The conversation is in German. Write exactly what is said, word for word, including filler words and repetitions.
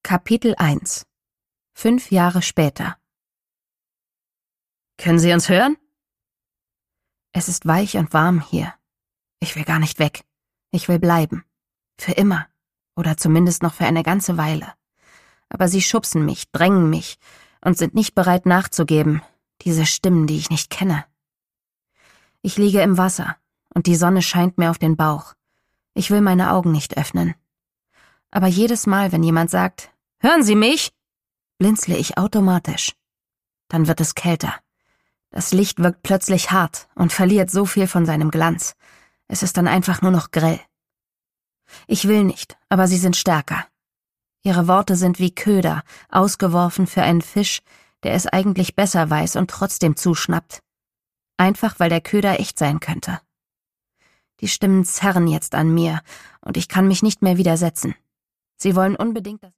Kapitel eins. Fünf Jahre später. Können Sie uns hören? Es ist weich und warm hier. Ich will gar nicht weg. Ich will bleiben. Für immer. Oder zumindest noch für eine ganze Weile. Aber sie schubsen mich, drängen mich und sind nicht bereit nachzugeben. Diese Stimmen, die ich nicht kenne. Ich liege im Wasser und die Sonne scheint mir auf den Bauch. Ich will meine Augen nicht öffnen. Aber jedes Mal, wenn jemand sagt, »Hören Sie mich?«, blinzle ich automatisch. Dann wird es kälter. Das Licht wirkt plötzlich hart und verliert so viel von seinem Glanz. Es ist dann einfach nur noch grell. Ich will nicht, aber sie sind stärker. Ihre Worte sind wie Köder, ausgeworfen für einen Fisch, der es eigentlich besser weiß und trotzdem zuschnappt. Einfach, weil der Köder echt sein könnte. Die Stimmen zerren jetzt an mir und ich kann mich nicht mehr widersetzen. Sie wollen unbedingt, dass